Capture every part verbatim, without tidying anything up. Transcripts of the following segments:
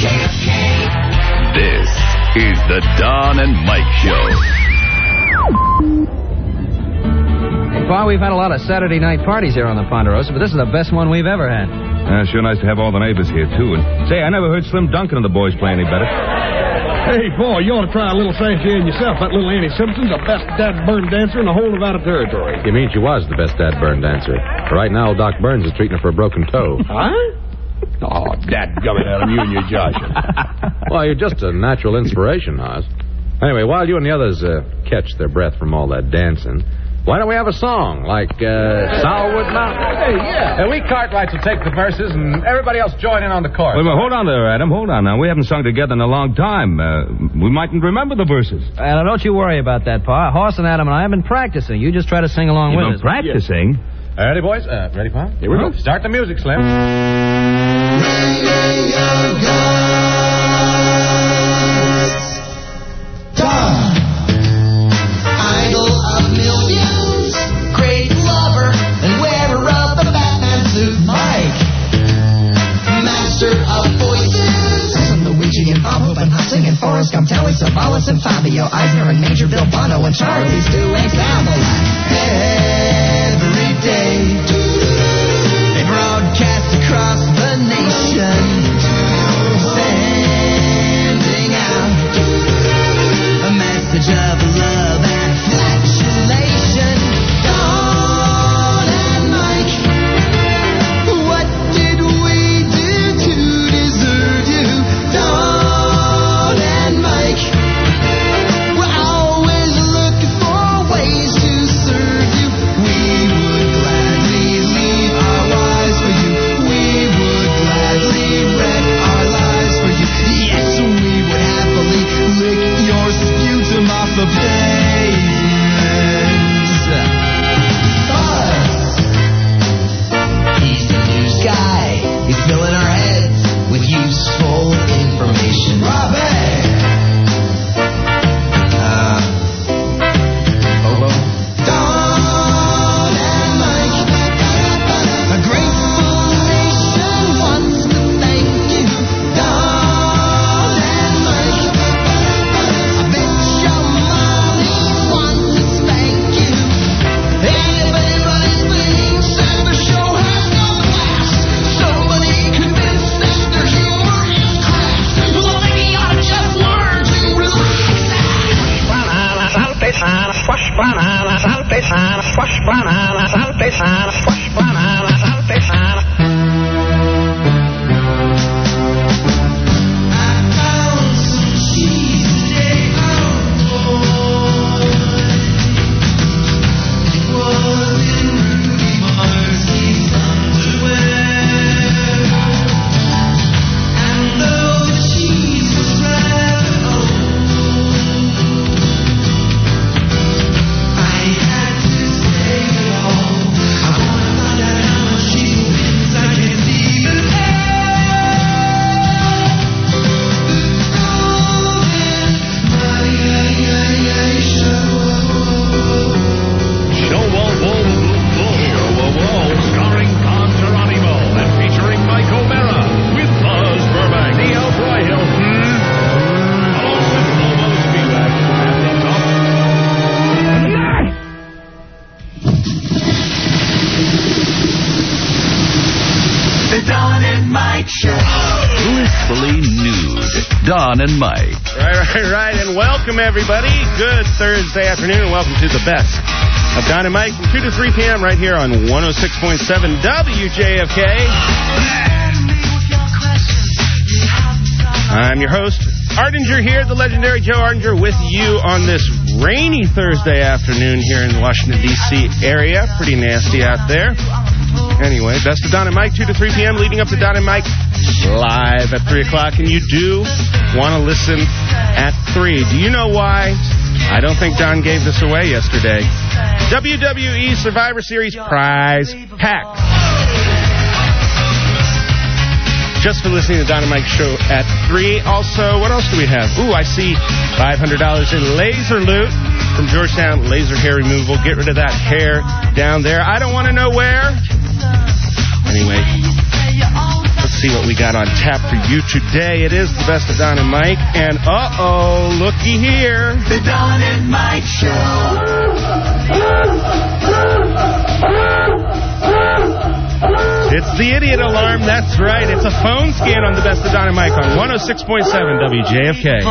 J F K. This is the Don and Mike Show. Hey, Pa, we've had a lot of Saturday night parties here on the Ponderosa, but this is the best one we've ever had. Uh, sure nice to have all the neighbors here, too. And say, I never heard Slim Duncan and the boys play any better. Hey, boy, you ought to try a little Sanchez yourself. That little Annie Simpson's the best dad burn dancer in the whole Nevada Territory. You mean she was the best dad burn dancer? Right now, Doc Burns is treating her for a broken toe. Huh? Oh, dadgummit, Adam, you and your joshing. Well, you're just a natural inspiration, Oz. Anyway, while you and the others uh, catch their breath from all that dancing, why don't we have a song like uh, Sourwood Mountain? Hey, yeah. And we Cartwrights will take the verses, and everybody else join in on the chorus. Wait, wait, hold on there, Adam. Hold on now. We haven't sung together in a long time. Uh, we mightn't remember the verses. Uh, don't you worry about that, Pa. Hoss and Adam and I have been practicing. You just try to sing along You've with been us. practicing? Yeah. Ready, boys? Uh, ready, Pa? Here we go. Start the music, Slim. And Forrest Gump, Telly Savalas, and Fabio Eisner, and Major Bill Bono, and Charlie's doing Camelot. Every day, they broadcast across the nation, sending out a message of love and flatulation. Dawn and Mike, what did we do to deserve you? Dawn. Don and Mike. Right, right, right, and welcome, everybody. Good Thursday afternoon, and welcome to the best of Don and Mike from two to three p.m. right here on one oh six point seven W J F K. I'm your host, Ardinger here, the legendary Joe Ardinger, with you on this rainy Thursday afternoon here in the Washington, D C area. Pretty nasty out there. Anyway, best of Don and Mike, two to three p.m., leading up to Don and Mike live at three o'clock, and you do want to listen at three. Do you know why? I don't think Don gave this away yesterday. W W E Survivor Series prize pack. Just for listening to Don and Mike's show at three. Also, what else do we have? Ooh, I see five hundred dollars in laser loot from Georgetown Laser Hair Removal. Get rid of that hair down there. I don't want to know where. Anyway, let's see what we got on tap for you today. It is the best of Don and Mike, and uh-oh, looky here. The Don and Mike Show. It's the idiot alarm. That's right. It's a phone scan on the best of Don and Mike on one oh six point seven W J F K.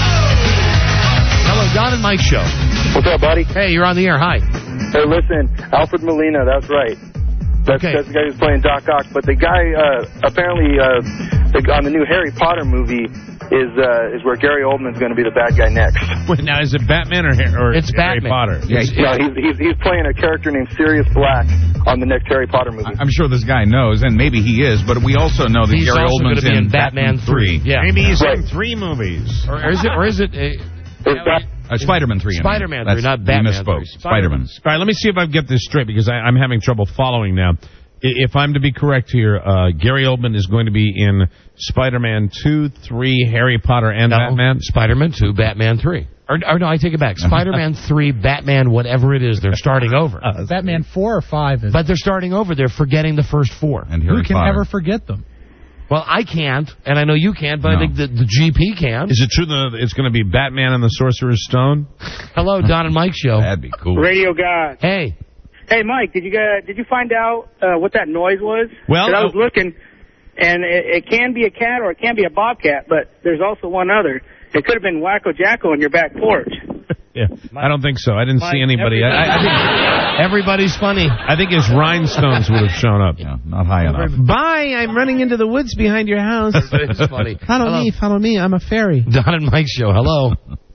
Hello, Don and Mike Show. What's up, buddy? Hey, you're on the air. Hi. Hey, listen, Alfred Molina, that's right. That's, Okay. that's the guy who's playing Doc Ock. But the guy, uh, apparently, uh, the, on the new Harry Potter movie, is uh, is where Gary Oldman's going to be the bad guy next. Wait, now, is it Batman or, or It's Harry Batman. Potter? Yeah, No, he's, he's he's playing a character named Sirius Black on the next Harry Potter movie. I'm sure this guy knows, and maybe he is, but we also know that He's Gary also Oldman's gonna be in Batman, Batman three. Yeah. Maybe he's Right. in three movies. Or, or is it? Or is it? Uh, Is that, Uh, Spider-Man three. I mean. Spider-Man three, That's- not we Batman misspoke. three. Spider-Man. All right, let me see if I get this straight because I, I'm having trouble following now. I- If I'm to be correct here, uh, Gary Oldman is going to be in Spider-Man two, three, Harry Potter, and no, Batman. Spider-Man two, Batman three. Or, or no, I take it back. Spider-Man three, Batman, whatever it is, they're starting over. Uh, Batman four or five is. But they're starting over. They're forgetting the first four. And Harry Who can Potter. ever forget them? Well, I can't, and I know you can't, but I No. think the, the G P can. Is it true that it's going to be Batman and the Sorcerer's Stone? Hello, Don and Mike Show. That'd be cool. Radio God. Hey. Hey, Mike, did you guys, did you find out uh, what that noise was? Well, 'Cause I was uh, looking, and it, it can be a cat or it can be a bobcat, but there's also one other. It could have been Wacko Jacko on your back porch. Yeah, I don't think so. I didn't see anybody. I, I think everybody's funny. I think his rhinestones would have shown up. Yeah, not high enough. Bye, I'm running into the woods behind your house. It's funny. Follow Hello. me, follow me. I'm a fairy. Don and Mike Show. Hello.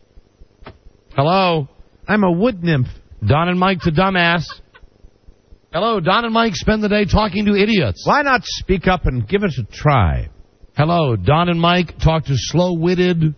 Hello. I'm a wood nymph. Don and Mike to dumbass. Hello, Don and Mike spend the day talking to idiots. Why not speak up and give it a try? Hello, Don and Mike talk to slow-witted,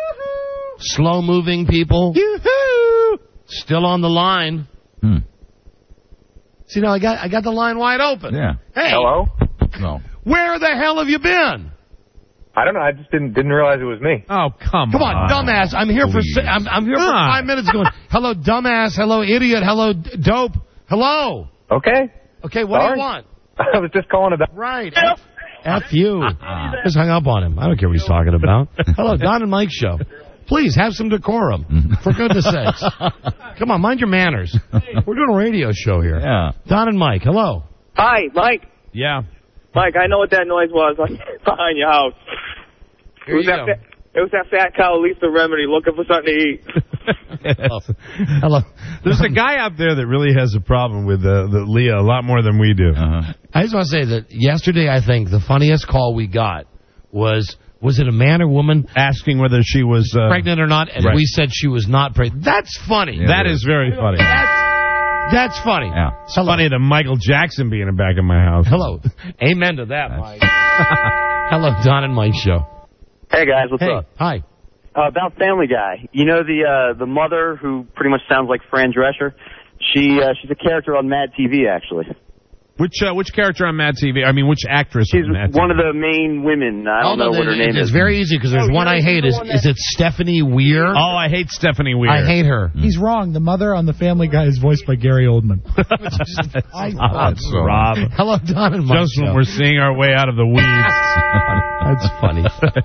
slow-moving people. Yoo-hoo! Still on the line. Hmm. See, now I got I got the line wide open. Yeah. Hey, hello? No. where the hell have you been? I don't know. I just didn't didn't realize it was me. Oh, come, Come on, dumbass! I'm here for Please. si- I'm, I'm here for Ah. five minutes. Going, hello, dumbass. Hello, idiot. Hello, d- dope. Hello. Okay. Okay, what do Sorry. you want? I was just calling about. Right. F, F you. Just hung up on him. I don't care what he's talking about. Hello, Don and Mike Show. Please have some decorum. For goodness sakes. Come on, mind your manners. We're doing a radio show here. Yeah. Don and Mike, hello. Hi, Mike. Yeah. Mike, I know what that noise was behind your house. Here you go. It was that fat cow Lisa Remedy looking for something to eat. Hello. Hello. There's a guy out there that really has a problem with uh, the Leah a lot more than we do. Uh-huh. I just want to say that yesterday, I think, the funniest call we got was, was it a man or woman? Asking whether she was uh, Pregnant or not, and right. we said she was not pregnant. That's funny. Yeah, That it is very funny. That's, that's funny. Yeah. It's funny than Michael Jackson being in back of my house. Hello. Amen to that, Mike. Hello, Don and Mike Show. Hey guys, what's Hey, up? hi. Uh, about Family Guy. You know the uh, the mother who pretty much sounds like Fran Drescher. She uh, she's a character on Mad T V actually. Which uh, which character on Mad T V? I mean, which actress? She's on Mad one T V? of the main women. I don't Oh, no, know what her it- name it's is. very easy because there's Oh, one yeah, I hate. the Is one is that- it Stephanie Weir? Oh, I hate Stephanie Weir. I hate her. He's wrong. The mother on the Family Guy is voiced by Gary Oldman. I, That's Rob. Hello, Don and Mike. Just when Show. we're seeing our way out of the weeds. That's funny.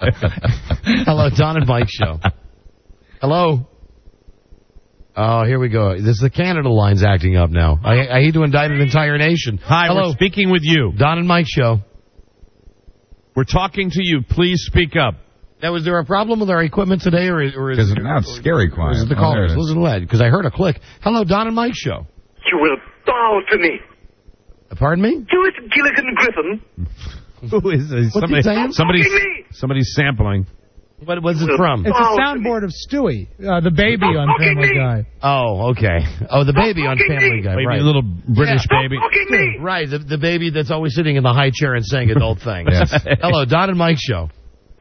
Hello, Don and Mike Show. Hello. Oh, here we go. This is the Canada line's acting up now. I, I hate to indict an entire nation. Hi, Hello, we're speaking with you. Don and Mike Show. We're talking to you. Please speak up. Now, is there a problem with our equipment today, or is, or is Because now it's scary quiet. or is it the Oh, there callers? it is. Listen to that, because I heard a click. Hello, Don and Mike Show. You will bow to me. Uh, Pardon me? You is Gilligan Griffin. Who is this? What's he saying? Somebody's, Fucking me. somebody's sampling. What was it from? It's a soundboard of Stewie, uh, the baby on Family Guy. Oh, okay. Oh, the baby on Family Guy, Maybe right. a little British Yeah. baby. Right, the, the baby that's always sitting in the high chair and saying adult things. Yes. Hello, Don and Mike Show.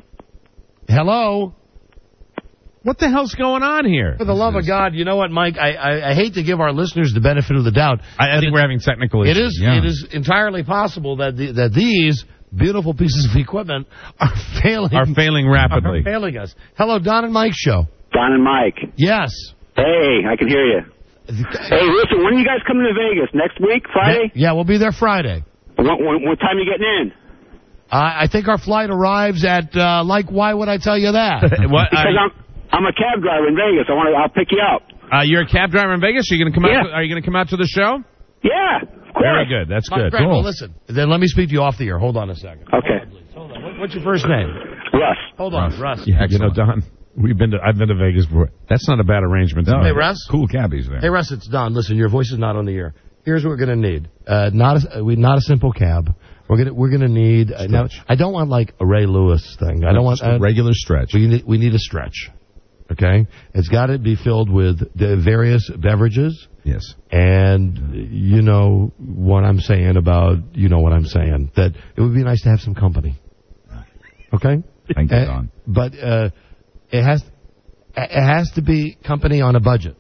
Hello. What the hell's going on here? For the love of God, you know what, Mike? I, I, I hate to give our listeners the benefit of the doubt. I, I think we're having technical It issues. is Yeah. it is entirely possible that the, that these beautiful pieces of equipment are failing Are failing rapidly. are failing us. Hello, Don and Mike Show. Don and Mike. Yes. Hey, I can hear you. Hey, listen, when are you guys coming to Vegas? Next week, Friday? Yeah, we'll be there Friday. What, what, what time are you getting in? I, I think our flight arrives at, uh, like, why would I tell you that? What? Because I'm, I'm a cab driver in Vegas. I want to. I'll pick you up. Uh, you're a cab driver in Vegas? Are you going to come Yeah. out? To, are you going to come out to the show? Yeah, of course. Very good. That's Oh, good. great. Well, listen. Then let me speak to you off the air. Hold on a second. Okay. Hold on. What- What's your first name? Russ. Hold on, Russ. Yeah, you know, Don, we've been to, I've been to Vegas before. That's not a bad arrangement. No, Hey, Russ. Cool cabbies there. Hey, Russ, it's Don. Listen, your voice is not on the air. Here's what we're going to need. Uh, not a, we not a simple cab. We're gonna we're gonna need. Uh, now, I don't want like a Ray Lewis thing. I don't want a regular stretch. We need, we need a stretch. Okay, it's got to be filled with the various beverages. Yes. And you know what I'm saying about you know what I'm saying that it would be nice to have some company. Okay. Thank you, Uh, Don. But uh, it has it has to be company on a budget.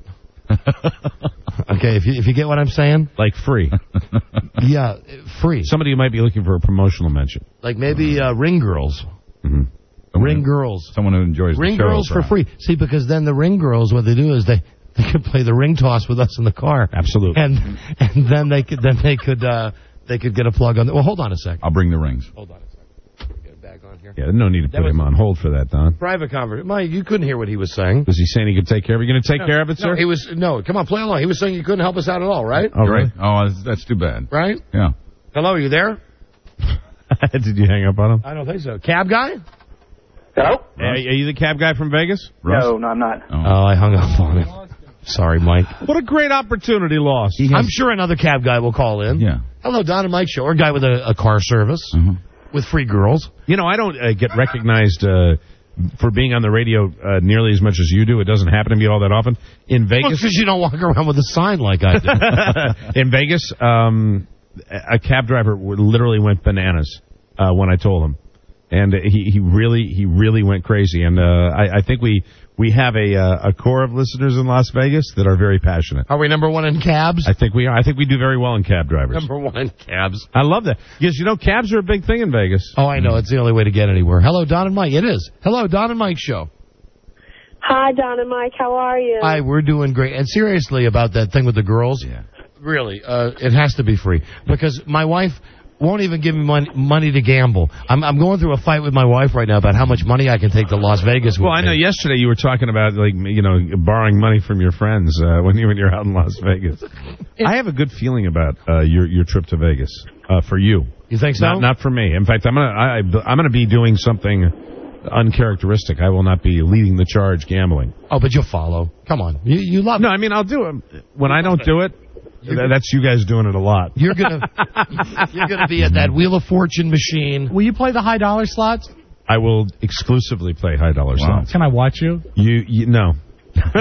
Okay, if you if you get what I'm saying, like free. Yeah, free. Somebody might be looking for a promotional mention. Like maybe uh, ring girls. Mm-hmm. Ring girls. Someone who enjoys Ring the show, girls for perhaps. free. See, because then the ring girls, what they do is they, they can play the ring toss with us in the car. Absolutely. And and then they could then they could uh, they could get a plug on. The, well, hold on a second. I'll bring the rings. Hold on a second. Get it back on here. Yeah, no need to That put was- him on hold for that, Don. Private conversation. Mike, you couldn't hear what he was saying. Was he saying he could take care of it? You going to take No, care of it, no, sir? he was no. Come on, play along. He was saying you couldn't help us out at all, right? Oh, really? Oh, that's, that's too bad. Right? Yeah. Hello, are you there? Did you hang up on him? I don't think so. Cab guy? Hello? Hey, are you the cab guy from Vegas? No, no, I'm not. Oh, I hung up on him. Sorry, Mike. What a great opportunity lost. I'm sure another cab guy will call in. Yeah. Hello, Don and Mike show, or a guy with a, a car service with free girls. You know, I don't uh, get recognized uh, for being on the radio uh, nearly as much as you do. It doesn't happen to me all that often. In Vegas, because you don't walk around with a sign like I do. in Vegas, um, a cab driver literally went bananas uh, when I told him, and he, he really he really went crazy. And uh, I, I think we we have a uh, a core of listeners in Las Vegas that are very passionate. Are we number one in cabs? I think we are. I think we do very well in cab drivers. Number one in cabs. I love that. Because, you know, cabs are a big thing in Vegas. Oh, I know. It's the only way to get anywhere. Hello, Don and Mike. It is. Hello, Don and Mike show. Hi, Don and Mike. How are you? Hi, we're doing great. And seriously about that thing with the girls, Yeah. really, uh, it has to be free. Because my wife won't even give me money, money to gamble. I'm, I'm going through a fight with my wife right now about how much money I can take to Las Vegas with Well, I know me. yesterday you were talking about, like, you know, borrowing money from your friends uh, when, you, when you're out in Las Vegas. I have a good feeling about uh, your your trip to Vegas uh, for you. You think so? Not, not for me. In fact, I'm gonna I, I'm gonna be doing something uncharacteristic. I will not be leading the charge gambling. Oh, but you'll follow. Come on. You, you love No, I mean, I'll do it. When I don't do it, th- that's you guys doing it a lot. You're gonna you're gonna be at that Wheel of Fortune machine. Will you play the high dollar slots? I will exclusively play high dollar slots. Can I watch you? You, you no. Have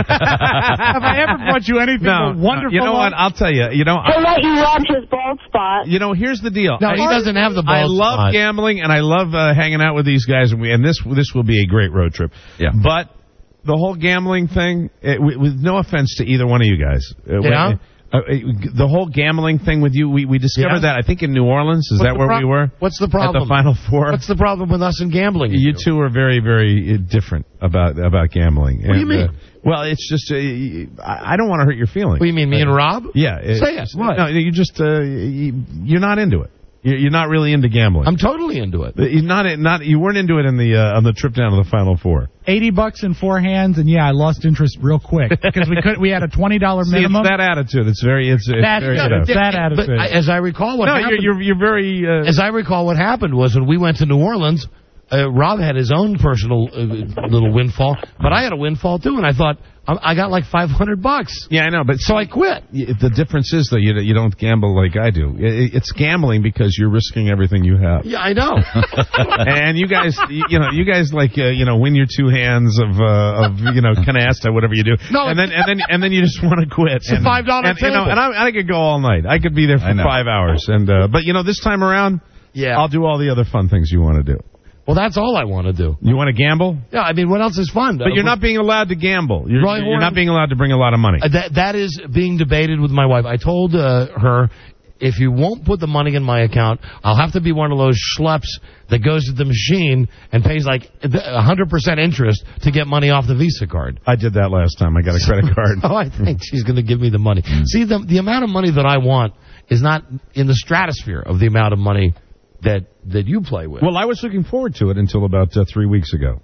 I ever brought you anything No, but wonderful? you know what? I'll tell you. You know, He'll I, let you rub his bald spot. you know. Here's the deal. No, I, he doesn't have the I balls. love spot. gambling and I love uh, hanging out with these guys, and we and this this will be a great road trip. Yeah. But the whole gambling thing, it, with, with no offense to either one of you guys, uh, Yeah? when- uh, the whole gambling thing with you, we, we discovered Yeah? that I think in New Orleans. Is What's that the where pro- we were? What's the At problem? the Final Four. What's the problem with us in gambling? You two are very, very uh, different about about gambling. What do you And, mean? Uh, well, it's just uh, I I don't want to hurt your feelings. What do you mean, me and Rob? Yeah. Say it. What? No, you just uh, you, you're not into it. You're you're not really into gambling. I'm totally into it. You're not not you weren't into it in the uh, on the trip down to the Final Four. Eighty bucks in four hands, and yeah, I lost interest real quick because we could. We had a twenty dollar See, minimum. it's that attitude. It's very it's, it's That- very no, tough. that attitude. But I, as I recall, what No, happened, you're, you're you're very. Uh, as I recall, what happened was when we went to New Orleans, uh, Rob had his own personal uh, little windfall, but I had a windfall too, and I thought I, I got like five hundred bucks. yeah, I know, but So I quit. y- the difference is though you you don't gamble like I do. I- It's gambling because you're risking everything you have. Yeah, I know. And you guys, you you know, you guys like uh, you know win your two hands of uh, of you know canasta, whatever you do, No, and then and then and then you just want to quit. It's a and, five dollar and, you know, table. and I, I could go all night. I could be there I for know. five hours. And uh, but you know, this time around, Yeah. I'll do all the other fun things you want to do. Well, that's all I want to do. You want to gamble, Yeah, I mean, what else is fun? but you're not being allowed to gamble. You're, Roy you're Horn- not being allowed to bring a lot of money. Uh, that that is being debated with my wife. I told uh, her, if you won't put the money in my account, I'll have to be one of those schleps that goes to the machine and pays like one hundred percent interest to get money off the Visa card. I did that last time. I got a credit card. Oh, I think she's going to give me the money. See, the the amount of money that I want is not in the stratosphere of the amount of money that that you play with. Well, I was looking forward to it until about uh, three weeks ago.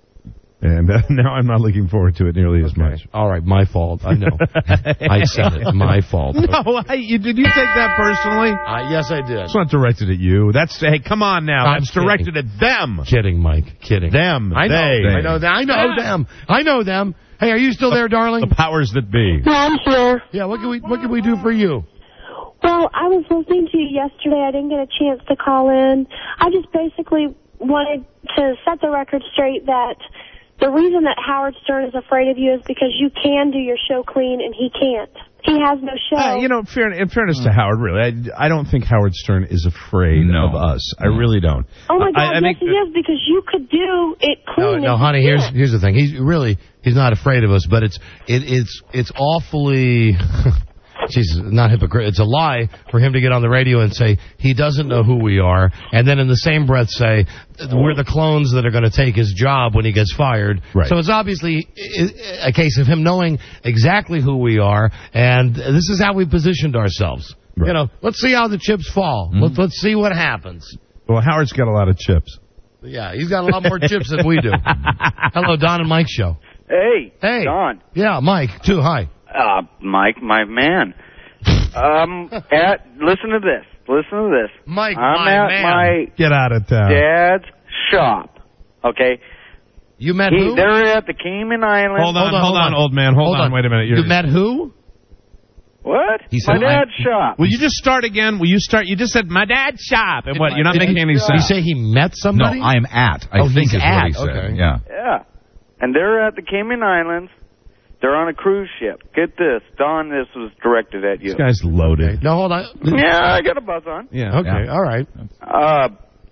And uh, now I'm not looking forward to it nearly as much. All right, my fault. I know. I said it. My fault. No, I, you, did you take that personally? Uh, yes, I did. It's not directed at you. That's hey, come on now. I'm That's directed at them. Kidding, Mike. Kidding. Them. I know. They. I know. Them. I know them. I know them. Hey, are you still there, darling? The powers that be. Yeah, I'm here. Yeah. What can we What can we do for you? Well, I was listening to you yesterday. I didn't get a chance to call in. I just basically wanted to set the record straight that the reason that Howard Stern is afraid of you is because you can do your show clean and he can't. He has no show. Uh, you know, fair, in fairness to Howard, really, I, I don't think Howard Stern is afraid No. of us. I really don't. Oh, my God, I, I yes, think, he is, because you could do it clean. No, and no, he honey. Here's can't. here's the thing. He's really he's not afraid of us, but it's it, it's it's awfully. She's not hypocrite. It's a lie for him to get on the radio and say he doesn't know who we are, and then in the same breath say we're the clones that are going to take his job when he gets fired. Right. So it's obviously a case of him knowing exactly who we are, and this is how we positioned ourselves. Right. You know, let's see how the chips fall. Mm-hmm. Let's, let's see what happens. well, Howard's got a lot of chips. Yeah, he's got a lot more chips than we do. Hello, Don and Mike show. Hey, Hey, Don. Yeah, Mike too. Hi. Uh, Mike, my man. Um, at listen to this. Listen to this. Mike, I'm my at man. my Get out of town. dad's shop. Okay. You met He, who? they're at the Cayman Islands. Hold on, Hold on, hold hold on, on. old man. Hold, Hold on. on. Wait a minute. You're, You met who? What? He my said, dad's I- shop. Will you just start again? Will you start? You just said my dad's shop, and what? You're not Did making he- any Did he sense. say he met No, somebody? I am at. I Oh, think he's is at. what he said. Okay. Yeah. Yeah. And they're at the Cayman Islands. They're on a cruise ship. Get this, Don. This was directed at you. This guy's loaded. No, hold on. Yeah, I got a buzz on. Yeah. Okay, Yeah. all right. Uh,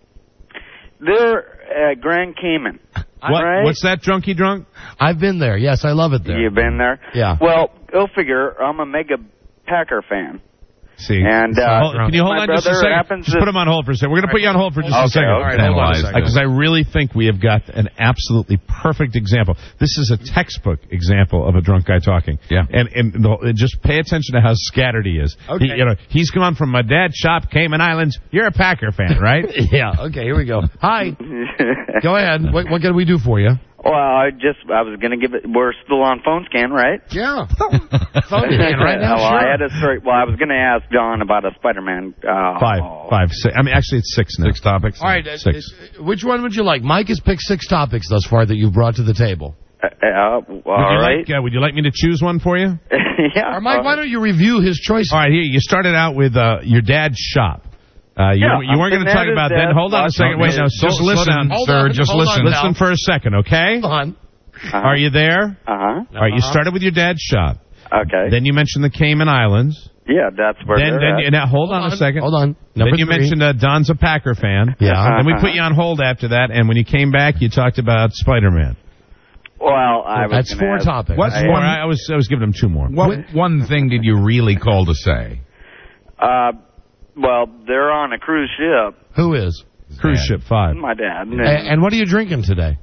they're at Grand Cayman. What, right? What's that, drunky drunk? I've been there. Yes, I love it there. You've been there? Yeah. Well, go figure. I'm a mega Packer fan. See. And, uh, Hold- can you hold my on just a brother second? happens Just to- put him on hold for a second. We're going to put you on hold for just Okay, a second. all right, hold on a second. Because I really think we have got an absolutely perfect example. This is a textbook example of a drunk guy talking. Yeah. And, and the, just pay attention to how scattered he is. Okay. He, you know, he's come on from my dad's shop, Cayman Islands. You're a Packer fan, right? Yeah, okay, here we go. Hi. Go ahead. What, what can we do for you? Well, I just, I was going to give it, we're still on phone scan, right? Yeah. Phone scan right now, well, sure. I had a straight, well, I was going to ask John about a Spider-Man. Uh, Five. Five. Six. I mean, actually, it's six now. Six topics. All right, uh, Six. uh, which one would you like? Mike has picked six topics thus far that you've brought to the table. Uh, uh, all Would you, right. like, uh, would you like me to choose one for you? yeah. Or Mike, uh, why don't you review his choices? All right, here, you started out with uh, your dad's shop. Uh, you, Yeah, you weren't I'm going to sitting talk at about his that. desk Hold on a second. Wait, no, Just slow, listen, slow down. Hold sir. on, Just hold on listen. now. Listen for a second, okay? Hold on. uh-huh. Are you there? Uh-huh. All right, you started with your dad's shop. Okay. Then you mentioned the Cayman Islands. yeah, that's where Then, they're then at. you, now, hold, Hold on, on. a second. Hold on. Number then you three. mentioned uh, Don's a Packer fan. Yeah. Then we Uh-huh. put you on hold after that, and when you came back, you talked about Spider-Man. Well, I was That's gonna four ask- topics. What's I, one? I, I was I was giving him two more. What one thing did you really call to say? Uh, well, they're on a cruise ship. Who is? Cruise ship five. My dad. A- and what are you drinking today?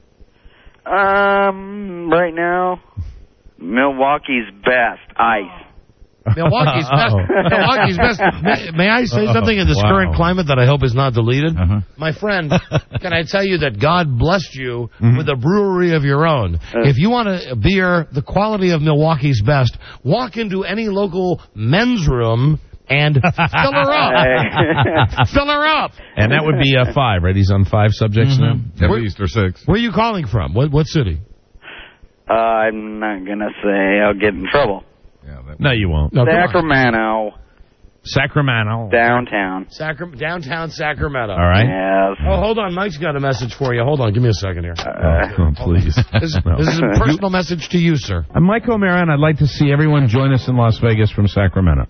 Um, right now, Milwaukee's best ice. Milwaukee's best. Uh-oh. Milwaukee's best. May, may I say Uh-oh. something in this Wow. current climate that I hope is not deleted? Uh-huh. My friend, can I tell you that God blessed you Mm-hmm. with a brewery of your own? If you want a beer the quality of Milwaukee's best, walk into any local men's room and fill her up. Fill her up. And that would be uh, five, right? He's on five subjects now? At Where- least or six. Where are you calling from? What what city? Uh, I'm not gonna say. I'll get in trouble. Yeah, that, No, you won't. No, come on. Sacramento, Sacramento. downtown. Sacram- downtown Sacramento. All right. Yes. Oh, hold on. Mike's got a message for you. Hold on. Give me a second here. Uh, Oh, please. This, No. this is a personal message to you, sir. I'm Mike O'Mara, and I'd like to see everyone join us in Las Vegas from Sacramento.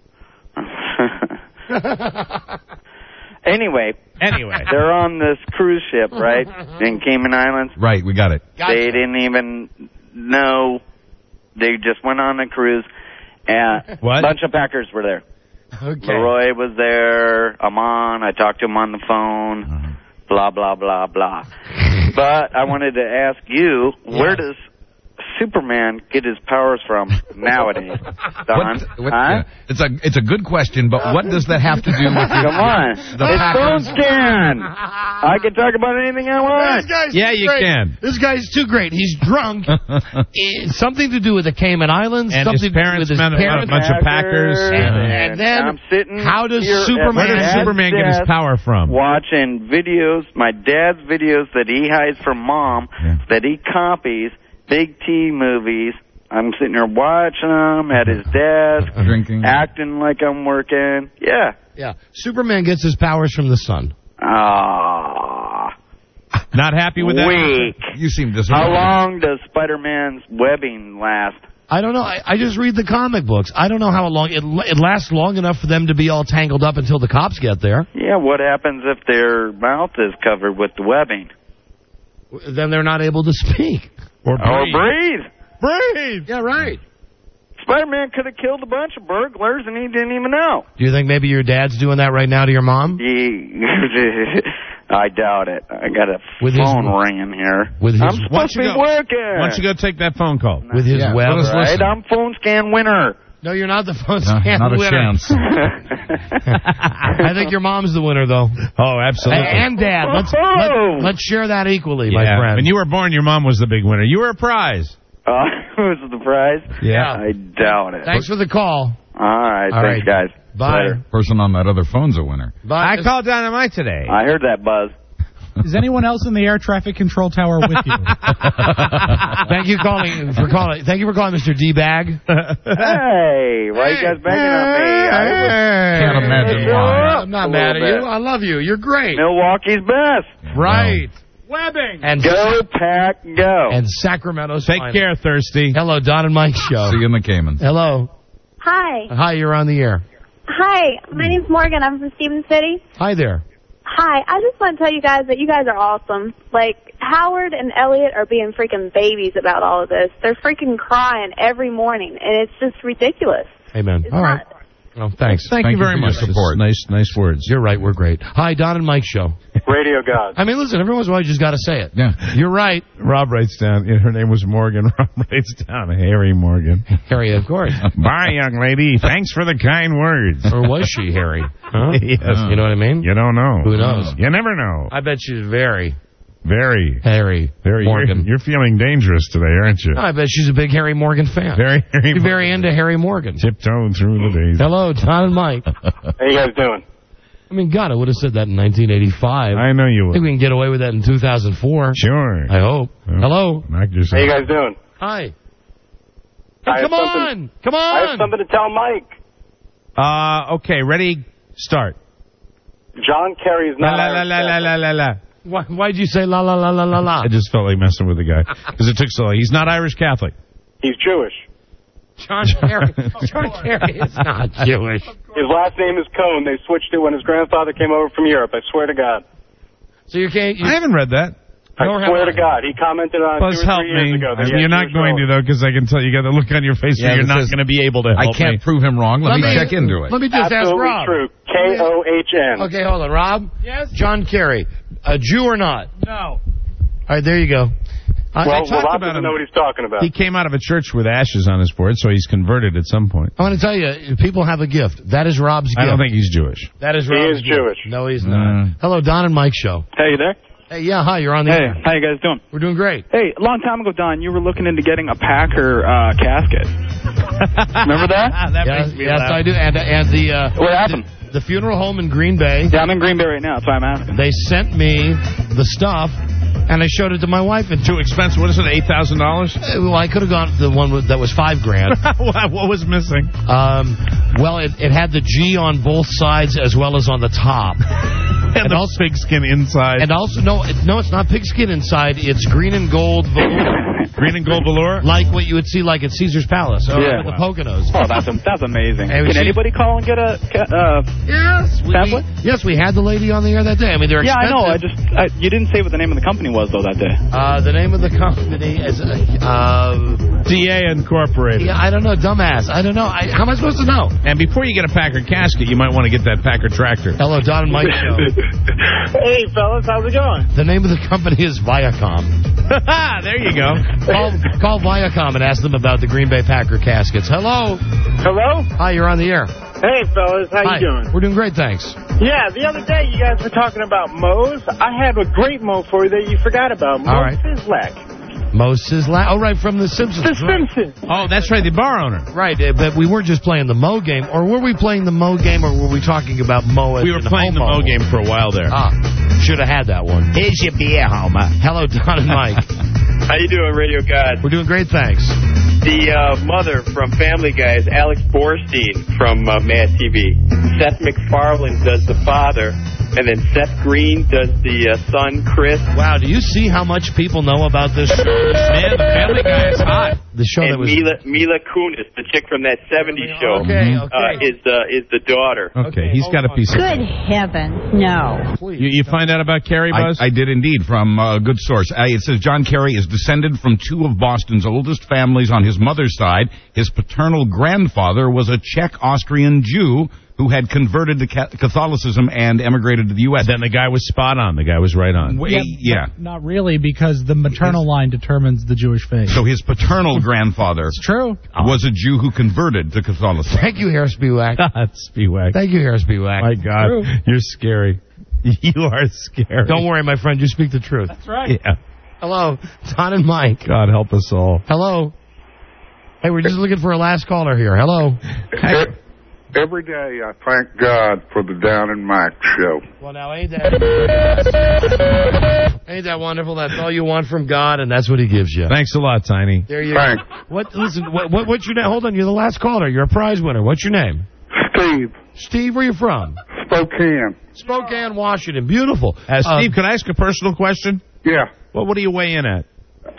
anyway, Anyway. they're on this cruise ship, right, in Cayman Islands. right, we got it. They didn't even know. They just went on a cruise, and What? a bunch of Packers were there. Okay. Leroy was there. Amon, I talked to him on the phone. Blah blah blah blah. But I wanted to ask you, where does Superman get his powers from nowadays? Don? What, what, huh? yeah. It's a it's a good question, but what does that have to do with the, Come on. the it's phone Packers? scan. I can talk about anything I want. This guy's Yeah, too you great. can. This guy's too great. He's drunk. It's something to do with the Cayman Islands. And something his parents to do with met his a parents. bunch of Packers. And, And and then, I'm sitting how does here at Superman... my Where does dad's Superman get his desk power from? Watching videos, my dad's videos that he hides from mom, Yeah. that he copies, big T movies. I'm sitting there watching them at his desk, Drinking. acting like I'm working. Yeah. Yeah, Superman gets his powers from the sun. Ah. Not happy with that? Weak. You seem How disappointed. long does Spider-Man's webbing last? I don't know. I, I just read the comic books. I don't know how long. It, it lasts long enough for them to be all tangled up until the cops get there. Yeah, what happens if their mouth is covered with the webbing? Then they're not able to speak. Or Or breathe. breathe. Breathe! Yeah, right. Spider-Man could have killed a bunch of burglars and he didn't even know. Do you think maybe your dad's doing that right now to your mom? He, I doubt it. I got a With his- phone ringing here. with his- I'm Why don't supposed to you be go- working. Why don't you go take that phone call? With his Yeah, web. let us Right? listen. I'm phone scan winner. No, you're not the phone No, scan not a winner. chance. I think your mom's the winner, though. Oh, absolutely. And dad. Let's, let, let's share that equally, my Yeah. friend. When you were born, your mom was the big winner. You were a prize. Uh, who's the prize? Yeah. I doubt it. Thanks for the call. All right. All thanks, right. guys. Bye. Later. Person on that other phone's a winner. Bye. I called Dynamite today. I heard that buzz. Is anyone else in the air traffic control tower with you? Thank you calling for calling. Thank you for calling, Mister D-Bag. Hey, why you guys banging on me? I Can't imagine why. I'm not A mad at little you. bit. I love you. You're great. Milwaukee's best. Right. Webbing. And Go, Pack, go. and Sacramento's Take finest. care, Thirsty. Hello, Don and Mike show. See you in the Caymans. Hello. Hi. Hi, you're on the air. Hi. My name's Morgan. I'm from Stevens City. Hi there. Hi. I just want to tell you guys that you guys are awesome. Like, Howard and Elliot are being freaking babies about all of this. They're freaking crying every morning, and it's just ridiculous. Amen. It's All right. not. Well, thanks. Thank, Thank you you very for your much. support. Nice, nice words. You're right. We're great. Hi, Don and Mike show. Radio God. I mean, listen, every once in a while you just got to say it. Yeah. You're right. Rob writes down, yeah, her name was Morgan. Rob writes down Harry Morgan. Harry, of course. Bye, young lady. Thanks for the kind words. Or was she Harry? Huh? Yes. You know what I mean? You don't know. Who knows? You never know. I bet she's very Very. Harry Very. Morgan. You're, you're feeling dangerous today, aren't you? I bet she's a big Harry Morgan fan. Very, very, She's very into Harry Morgan. tiptoeing through the days. Hello, Don and Mike. How you guys doing? I mean, God, I would have said that in nineteen eighty-five. I know you I will. think we can get away with that in two thousand four. Sure. I hope. Well, Hello. Knock yourself. How you guys doing? Hi. Hey, I have come something- on. Come I have on. something to tell Mike. Uh, okay, ready? Start. John Kerry's La not la la Irish la la Catholic. la la la. Why, why'd you say la la la la la la? I just felt like messing with the guy because it took so long. He's not Irish Catholic. He's Jewish. John Kerry. John Kerry is not Jewish. His last name is Cohn. They switched it when his grandfather came over from Europe. I swear to God. So you can't. You, I haven't read that. I Nor have swear I. to God. He commented on it Buzz, two or help three years me. ago. That he You're had not Jewish going to role. though, because I can tell you got the look on your face Yeah, where you're that not says, going to be able to I help can't me. prove him wrong. Let, Let me, me- check into it. Let me just ask Absolutely Rob. true. K O H N. Okay, hold on, Rob. Yes? John Kerry, a Jew or not? No. All right, there you go. I, Well, I, well, talked Rob about doesn't him. know what he's talking about. He came out of a church with ashes on his forehead, so he's converted at some point. I want to tell you, people have a gift. That is Rob's gift. I don't think he's Jewish. that is He Rob's is gift. Jewish. No, he's not. Hello, Don and Mike show. Hey, you there? Hey, yeah, hi. You're on the Hey, air. how you guys doing? We're doing great. Hey, a long time ago, Don, you were looking into getting a Packer uh, casket. Remember that? that yes, makes me yes, laugh. I do. And and the uh, What happened? The, the funeral home in Green Bay. Yeah, I'm in Green Bay right now. That's why I'm asking. They sent me the stuff, and I showed it to my wife. And Too expensive. What is it? Eight thousand dollars? well, I could have gone for the one with, that was five grand. What was missing? Um, well, it, it had the G on both sides as well as on the top. And, And the also- pigskin inside. And also, no, it, no, it's not pigskin inside. It's green and gold velour. Green and gold velour? Like what you would see like at Caesar's Palace. Or Yeah. at the Poconos. Oh, that's that's amazing. Hey, we Can see- anybody call and get a ca- uh, Yes, we, pamphlet? yes, we had the lady on the air that day. I mean, they're Yeah, I expensive. know. I just I, you didn't say what the name of the company was though that day. Uh, the name of the company is uh, uh, D A Incorporated. Yeah, I don't know, dumbass. I don't know. I, how am I supposed to know? And before you get a Packer casket, you might want to get that Packer tractor. Hello, Don and Mike Show. Hey, fellas, how's it going? The name of the company is Viacom. There you go. Call, call Viacom and ask them about the Green Bay Packer caskets. Hello. Hello? Hi, you're on the air. Hey, fellas, how Hi. you doing? We're doing great, thanks. Yeah, the other day you guys were talking about Moe's. I had a great Moe for you that you forgot about. Moe All right. Sislak. Moses La- Oh, right, from The Simpsons. The Simpsons. Oh, that's right, the bar owner. Right, uh, but we weren't just playing the Mo game. Or were we playing the Mo game, or were we talking about Mo as We were in playing homo? the Mo game for a while there. Ah, should have had that one. Here's your beer, Homer. Hello, Don and Mike. How you doing, Radio God? We're doing great, thanks. The uh, mother from Family Guy is Alex Borstein from uh, Mad T V. Seth MacFarlane does the father, and then Seth Green does the uh, son, Chris. Wow, do you see how much people know about this show? Man, the Family Guy is hot. The show and that was... Mila, Mila Kunis, the chick from that seventies show, Okay, uh, okay. is the is the daughter. Okay, he's got a piece of... Good heaven, no. You, you find out about Kerry, I, Buzz? I did indeed, from a good source. Uh, it says John Kerry is descended from two of Boston's oldest families on his mother's side. His paternal grandfather was a Czech-Austrian Jew who had converted to Catholicism and emigrated to the U S Then the guy was spot on. The guy was right on. Wait, yeah. Not really, because the maternal line determines the Jewish faith. So his paternal grandfather It's true. was a Jew who converted to Catholicism. Thank you, Harris Spiewak. Spiewak. Thank you, Harris Spiewak. My God, True. you're scary. You are scary. Don't worry, my friend. You speak the truth. That's right. Yeah. Hello, Don and Mike. God help us all. Hello. Hey, we're just looking for a last caller here. Hello. Every day I thank God for the Down and Mike show. Well, now, ain't that ain't that wonderful? That's all you want from God, and that's what He gives you. Thanks a lot, Tiny. There you Thanks. go. What? Listen. What, what? What's your name? Hold on. You're the last caller. You're a prize winner. What's your name? Steve, Steve. Where you from? Spokane. Spokane, Washington. Beautiful. Uh, Steve, Uh, can I ask a personal question? Yeah. Well, what do you weigh in at?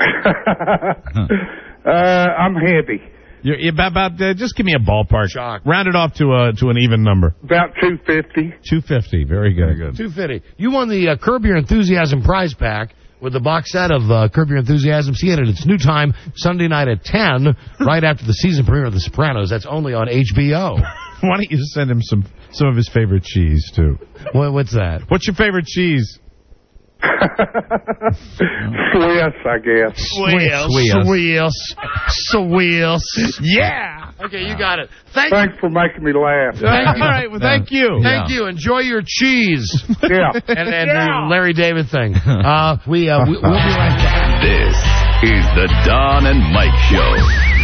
uh, I'm heavy. You're, you're about, about uh, just give me a ballpark. Shock. Round it off to a to an even number. About two fifty. two fifty. Very good. Very good. two fifty. You won the uh, Curb Your Enthusiasm prize pack with the box set of uh, Curb Your Enthusiasm. See it at its new time, Sunday night at ten, right after the season premiere of The Sopranos. That's only on H B O. Why don't you send him some some of his favorite cheese too? What, what's that? What's your favorite cheese? Swiss, I guess. Swiss. Swiss. Swiss. Yeah. Okay, you got it. Thank Thanks for making me laugh. Thank you. All right. Well, thank you. Thank you. Enjoy your cheese. Yeah. And, and Yeah. the Larry David thing. Uh, we, uh, we, we'll be right back. This is the Don and Mike Show.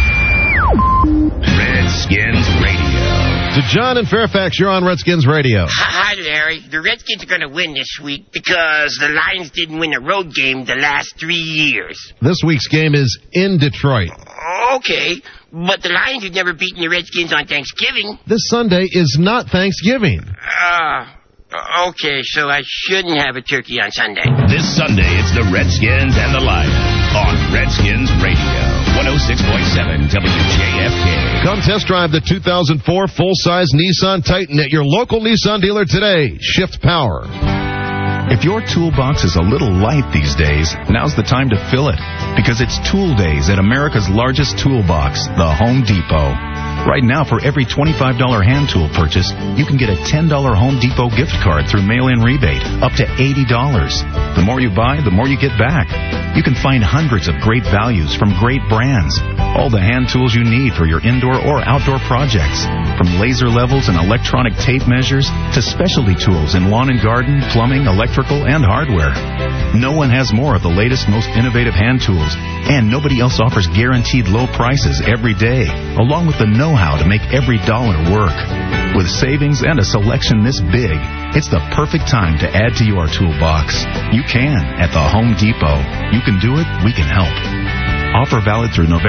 Redskins Radio. To John in Fairfax, you're on Redskins Radio. Hi, Larry. The Redskins are going to win this week because the Lions didn't win a road game the last three years. This week's game is in Detroit. Okay, but the Lions have never beaten the Redskins on Thanksgiving. This Sunday is not Thanksgiving. Ah, uh, okay, so I shouldn't have a turkey on Sunday. This Sunday, it's the Redskins and the Lions on Redskins Radio. one oh six point seven W J F K. Come test drive the two thousand four full-size Nissan Titan at your local Nissan dealer today. Shift power. If your toolbox is a little light these days, now's the time to fill it. Because it's Tool Days at America's largest toolbox, the Home Depot. Right now, for every twenty-five dollars hand tool purchase, you can get a ten dollars Home Depot gift card through mail-in rebate, up to eighty dollars. The more you buy, the more you get back. You can find hundreds of great values from great brands. All the hand tools you need for your indoor or outdoor projects. From laser levels and electronic tape measures to specialty tools in lawn and garden, plumbing, electrical, and hardware. No one has more of the latest, most innovative hand tools. And nobody else offers guaranteed low prices every day, along with the know-how to make every dollar work. With savings and a selection this big, it's the perfect time to add to your toolbox. You can at the Home Depot. You can do it, we can help. Offer valid through November